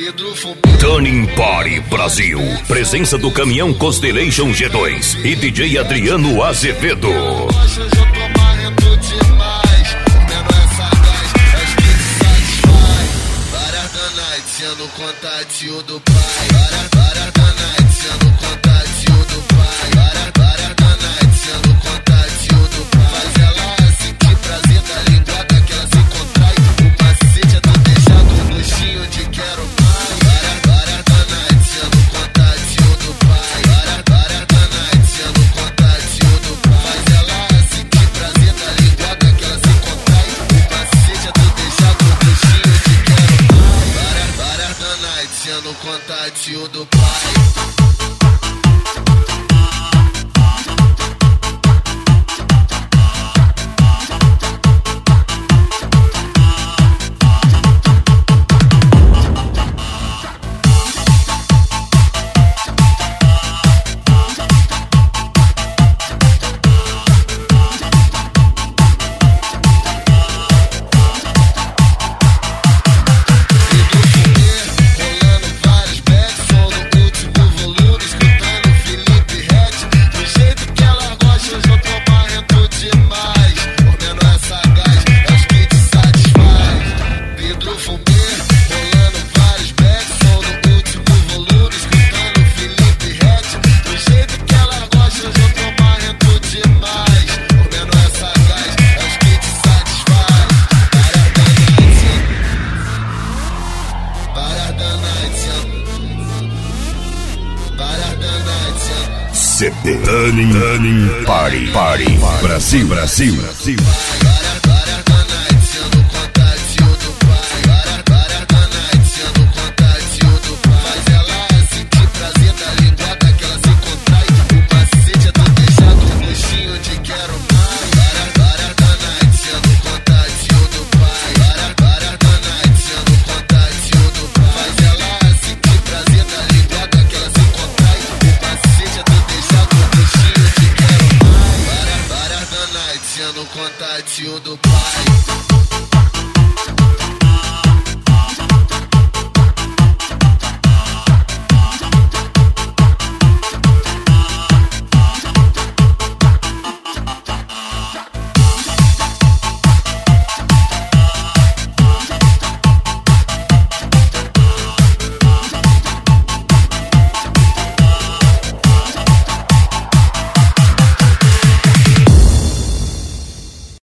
Turning Party Brasil. Presença do caminhão Constellation G2 e DJ Adriano Azevedo. Sendo contatinho do pai, para da night, sendo contatinho do pai, para da night, sendo contatinho do pai. Faz ela sentir prazer da linguada que ela se contrai. O macete é tão deixado um gostinho de quero mais. Para da night, sendo contatinho do pai, para da night, sendo contatinho do pai. Faz ela sentir prazer da linguada que ela se contrai. O macete é tão deixado um gostinho de quero mais. Para da night, sendo contatinho do pai. CD Turning Party Brasil. Sendo contatinho do pai.